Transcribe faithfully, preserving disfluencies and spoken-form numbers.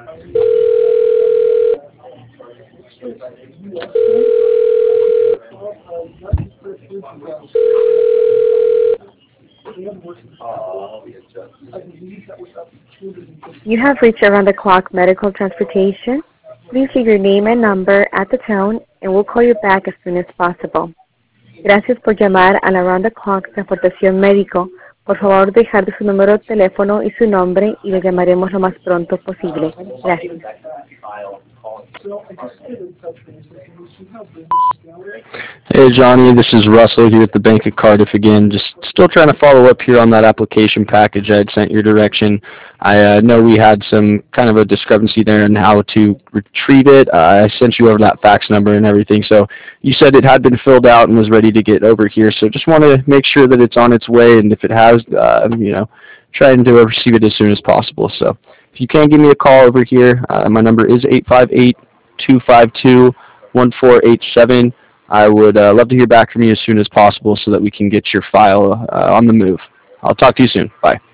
You have reached Around the Clock Medical Transportation. Please leave your name and number at the tone, and we'll call you back as soon as possible. Gracias por llamar al Around the Clock Transportación Médico. Por favor, dejar su número de teléfono y su nombre y le llamaremos lo más pronto posible. Gracias. Hey Johnny, this is Russell here at the Bank of Cardiff again. Just still trying to follow up here on that application package I had sent your direction. I uh, know we had some kind of a discrepancy there in how to retrieve it. Uh, I sent you over that fax number and everything, so you said it had been filled out and was ready to get over here. So just want to make sure that it's on its way, and if it has, uh, you know, trying to receive it as soon as possible. So if you can give me a call over here, uh, my number is eight five eight, two five two, one four eight seven. I would uh, love to hear back from you as soon as possible so that we can get your file uh, on the move. I'll talk to you soon. Bye.